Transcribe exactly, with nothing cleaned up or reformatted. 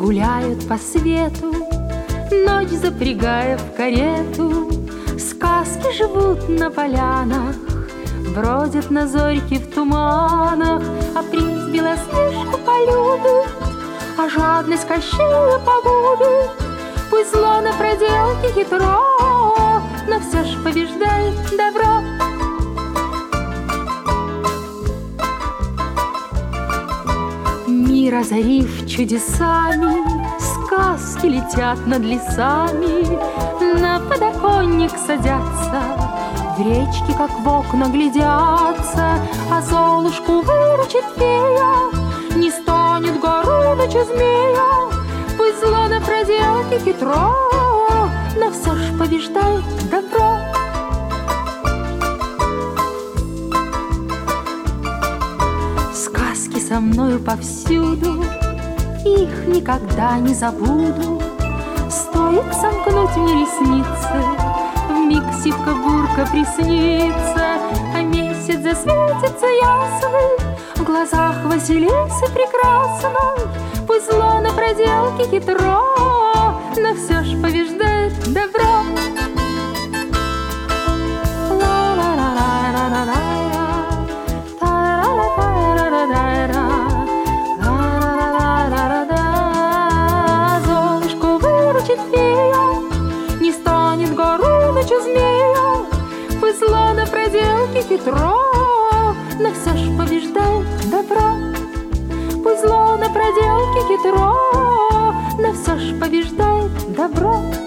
гуляют по свету, ночь запрягая в карету. Сказки живут на полянах, бродят на зорьке в туманах, а принц Белоснежку полюбит, а жадность Кощея погубит. Пусть зло на проделке хитро, но все ж побеждает добро. Мир озарив чудесами, сказки летят над лесами, на подоконник садятся, в речке, как в окна, глядятся, а Золушку выручит фея, не станет Горыныча змея. Пусть зло на проделке хитро, но все ж побеждает добро. Сказки со мною повсюду, их никогда не забуду. Стоит сомкнуть мне ресницы, вмиг сивка-бурка приснится, а месяц засветится ясный в глазах Василисы прекрасной. Пусть зло на проделке хитро, но все ж побеждает добро. Золушку выручит фея, не станет Горыныча змея. Пусть зло на проделке хитро, но все ж побеждает добро. Пусть зло на проделке хитро, но все ж побеждает добро.